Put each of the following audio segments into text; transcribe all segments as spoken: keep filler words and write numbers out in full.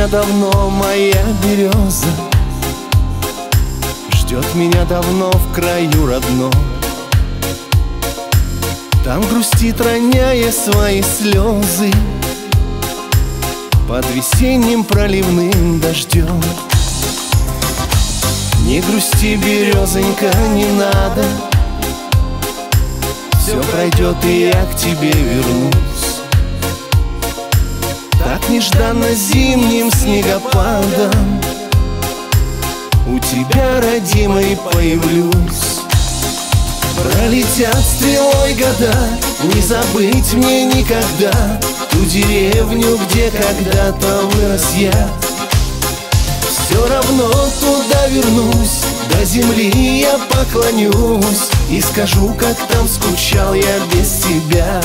давно моя береза, ждет меня давно в краю родном. Там грустит, роняя свои слезы под весенним проливным дождем. Не грусти, березонька, не надо, все пройдет, и я к тебе вернусь. Так нежданно зимним снегопадом у тебя, родимой, появлюсь. Пролетят стрелой года, не забыть мне никогда ту деревню, где когда-то вырос я. Все равно туда вернусь, до земли я поклонюсь и скажу, как там скучал я без тебя.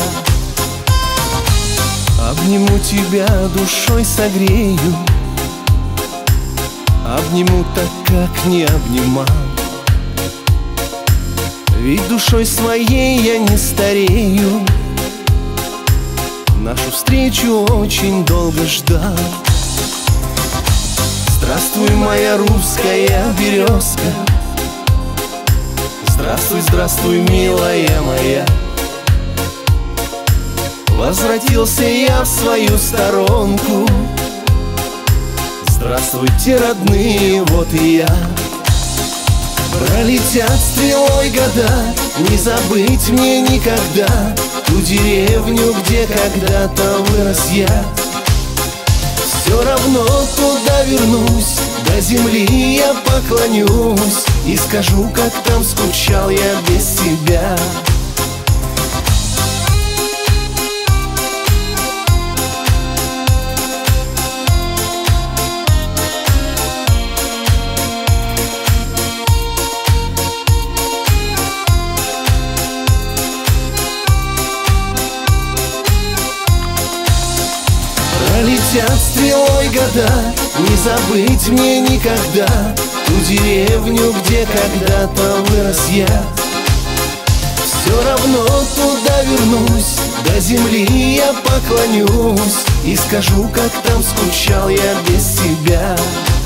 Обниму тебя, душой согрею, обниму так, как не обнимал. Ведь душой своей я не старею, нашу встречу очень долго ждал. Здравствуй, моя русская березка, здравствуй, здравствуй, милая моя. Возвратился я в свою сторонку. Здравствуйте, родные, вот и я. Пролетят стрелой года, не забыть мне никогда ту деревню, где когда-то вырос я. Все равно туда вернусь, до земли я поклонюсь и скажу, как там скучал я без тебя. Пролетят стрелой года, не забыть мне никогда ту деревню, где когда-то вырос я. Все равно туда вернусь, до земли я поклонюсь и скажу, как там скучал я без тебя.